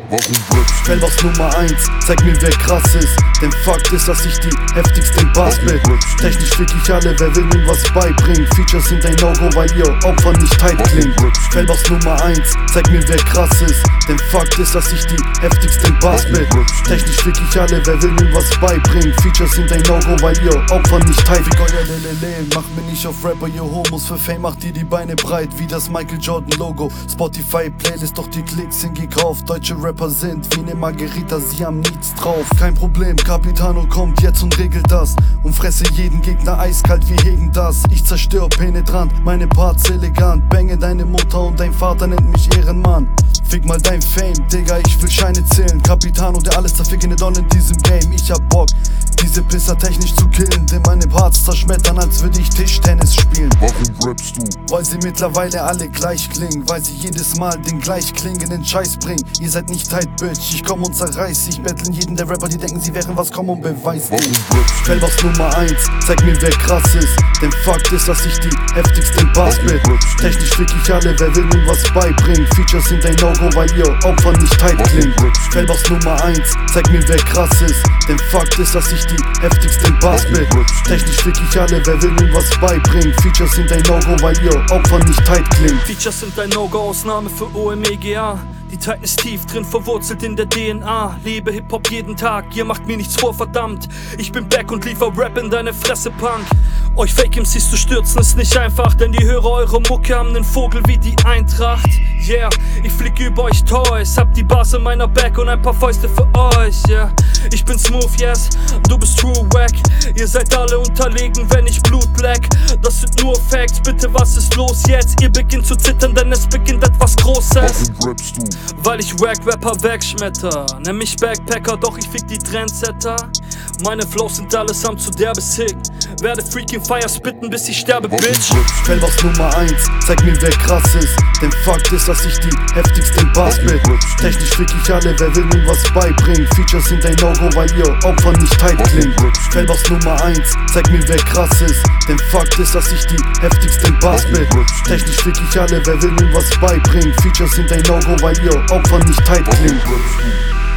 Felbers Nummer 1, zeig mir wer krass ist. Denn Fakt ist, dass ich die heftigsten Bass bin. Technisch fick ich alle, wer will mir was beibringen. Features sind ein No-Go, weil ihr Opfer nicht tight klingt. Felbers Nummer 1, zeig mir wer krass ist. Denn Fakt ist, dass ich die heftigsten Bass bin. Technisch fick ich alle, wer will mir was beibringen. Features sind ein No-Go, weil ihr Opfer nicht tight. Fick euer Lelele, macht mir nicht auf Rapper, ihr Homos. Für Fame macht ihr die Beine breit, wie das Michael Jordan Logo. Spotify Playlist, doch die Klicks sind gekauft. Deutsche Rapper sind wie ne Margarita, sie haben nichts drauf. Kein Problem, Capitano kommt jetzt und regelt das. Und fresse jeden Gegner eiskalt, wir hegen das. Ich zerstör penetrant, meine Parts elegant. Bange deine Mutter und dein Vater nennt mich Ehrenmann. Fick mal dein Fame, Digga, ich will Scheine zählen. Capitano, der alles zerfickende Don in diesem Game. Ich hab Bock, diese Pisser technisch zu killen, denn meine Parts zerschmettern, als würde ich Tischtennis spielen. Warum rappst du? Weil sie mittlerweile alle gleich klingen, weil sie jedes Mal den gleich klingenden Scheiß bringen. Ihr seid nicht tight, Bitch, ich komm und zerreiß. Ich betteln jeden der Rapper, die denken, sie wären was, komm und beweis dich. Felbers Nummer 1, zeig mir wer krass ist. Denn Fakt ist, dass ich die heftigsten Bass bin. Technisch fick ich alle, wer will mir was beibringen. Features sind ein No-Go, weil ihr Opfer nicht tight klingt. Felbers Nummer 1, zeig mir wer krass ist. Denn Fakt ist, dass ich die heftigsten Bass bin. Technisch fick ich alle, wer will mir was beibringen. Features sind ein No-Go, weil ihr Opfer nicht tight klingt. Features sind ein No-Go, Ausnahme für OMEGA. Die Zeit ist tief drin, verwurzelt in der DNA. Lebe Hip-Hop jeden Tag, ihr macht mir nichts vor, verdammt. Ich bin back und liefer Rap in deine Fresse, Punk. Euch Fake-MCs zu stürzen ist nicht einfach, denn die Hörer eurer Mucke haben nen Vogel wie die Eintracht. Yeah, ich flieg über euch Toys, hab die Bars in meiner Back und ein paar Fäuste für euch, yeah. Ich bin smooth, yes, du bist true wack. Ihr seid alle unterlegen, wenn ich Blut black. Das sind nur Facts, bitte was ist los jetzt? Ihr beginnt zu zittern, denn es beginnt etwas Großes. Warum rappst du? Weil ich Wack-Rapper wegschmetter. Nenn mich Backpacker, doch ich fick die Trendsetter. Meine Flows sind allesamt zu derbe sick. Werde freaking Fire spitten, bis ich sterbe, Bitch. Felbers Nummer 1, zeig mir wer krass ist. Denn Fakt ist, dass ich die heftigsten Bass bin. Technisch fick ich alle, wer will mir was beibringen. Features sind ein No-Go, weil ihr Opfer nicht tight klingt. Felbers Nummer 1, zeig mir wer krass ist. Denn Fakt ist, dass ich die heftigsten Bass bin. Technisch fick ich alle, wer will mir was beibringen. Features sind ein No-Go, weil ihr Opfer nicht tight klingt.